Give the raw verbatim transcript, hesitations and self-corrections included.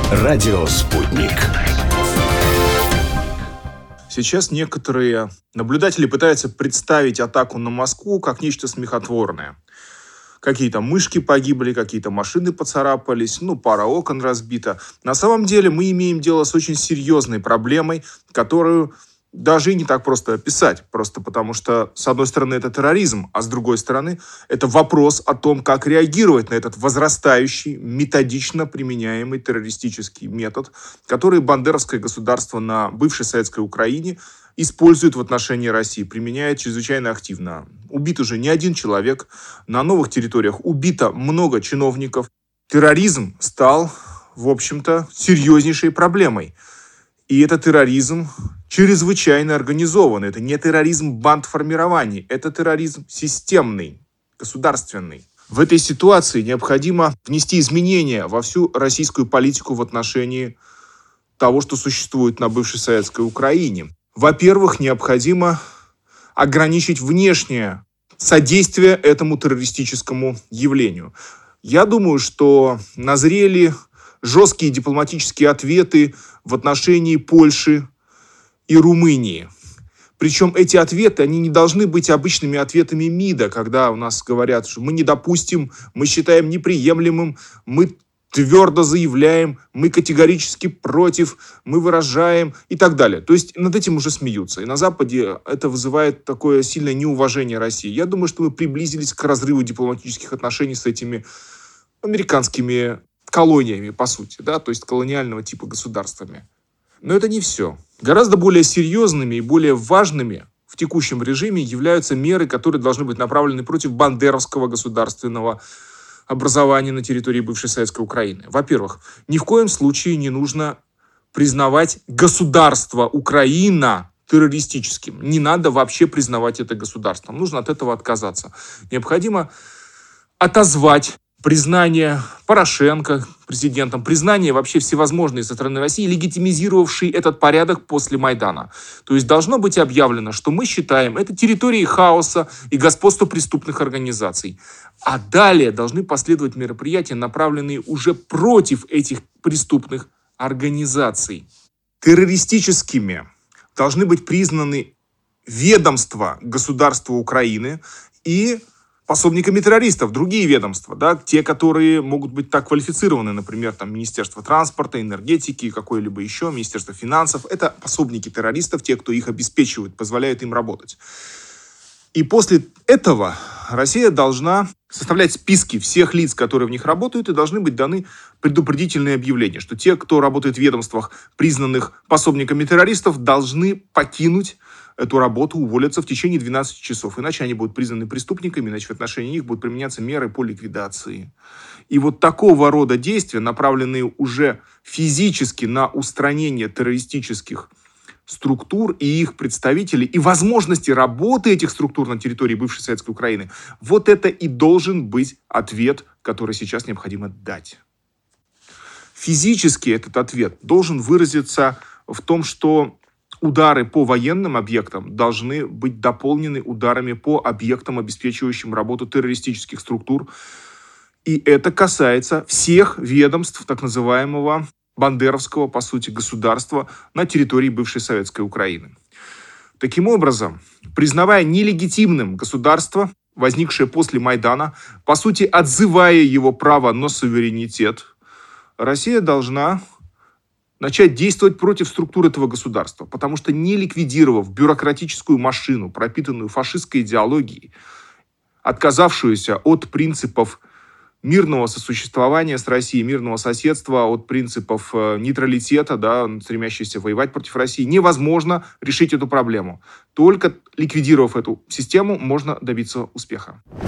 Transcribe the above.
Радио «Спутник». Сейчас некоторые наблюдатели пытаются представить атаку на Москву как нечто смехотворное. Какие-то мышки погибли, какие-то машины поцарапались, ну, пара окон разбита. На самом деле мы имеем дело с очень серьезной проблемой, которую даже и не так просто описать. Просто потому что, с одной стороны, это терроризм, а с другой стороны, это вопрос о том, как реагировать на этот возрастающий, методично применяемый террористический метод, который бандеровское государство на бывшей советской Украине использует в отношении России, применяет чрезвычайно активно. Убит уже не один человек, на новых территориях убито много чиновников. Терроризм стал, в общем-то, серьезнейшей проблемой. И этот терроризм чрезвычайно организован. Это не терроризм бандформирований, это терроризм системный, государственный. В этой ситуации необходимо внести изменения во всю российскую политику в отношении того, что существует на бывшей советской Украине. Во-первых, необходимо ограничить внешнее содействие этому террористическому явлению. Я думаю, что назрели жесткие дипломатические ответы в отношении Польши и Румынии. Причем эти ответы, они не должны быть обычными ответами МИДа, когда у нас говорят, что мы не допустим, мы считаем неприемлемым, мы твердо заявляем, мы категорически против, мы выражаем и так далее. То есть над этим уже смеются. И на Западе это вызывает такое сильное неуважение России. Я думаю, что мы приблизились к разрыву дипломатических отношений с этими американскими колониями, по сути, да, то есть колониального типа государствами. Но это не все. Гораздо более серьезными и более важными в текущем режиме являются меры, которые должны быть направлены против бандеровского государственного образования на территории бывшей советской Украины. Во-первых, ни в коем случае не нужно признавать государство Украина террористическим. Не надо вообще признавать это государством. Нужно от этого отказаться. Необходимо отозвать признание Порошенко президентом, признание вообще всевозможные со стороны России, легитимизировавшие этот порядок после Майдана. То есть должно быть объявлено, что мы считаем это территорией хаоса и господства преступных организаций. А далее должны последовать мероприятия, направленные уже против этих преступных организаций. Террористическими должны быть признаны ведомства государства Украины и пособниками террористов, другие ведомства, да, те, которые могут быть так квалифицированы, например, там, Министерство транспорта, энергетики, какое-либо еще, Министерство финансов. Это пособники террористов, те, кто их обеспечивает, позволяют им работать. И после этого Россия должна составлять списки всех лиц, которые в них работают, и должны быть даны предупредительные объявления, что те, кто работает в ведомствах, признанных пособниками террористов, должны покинуть эту работу, уволятся в течение двенадцати часов. Иначе они будут признаны преступниками, иначе в отношении них будут применяться меры по ликвидации. И вот такого рода действия, направленные уже физически на устранение террористических структур и их представителей, и возможности работы этих структур на территории бывшей советской Украины, вот это и должен быть ответ, который сейчас необходимо дать. Физически этот ответ должен выразиться в том, что удары по военным объектам должны быть дополнены ударами по объектам, обеспечивающим работу террористических структур. И это касается всех ведомств так называемого бандеровского, по сути, государства на территории бывшей советской Украины. Таким образом, признавая нелегитимным государство, возникшее после Майдана, по сути, отзывая его право на суверенитет, Россия должна начать действовать против структур этого государства, потому что не ликвидировав бюрократическую машину, пропитанную фашистской идеологией, отказавшуюся от принципов мирного сосуществования с Россией, мирного соседства, от принципов нейтралитета, да, стремящейся воевать против России, невозможно решить эту проблему. Только ликвидировав эту систему, можно добиться успеха.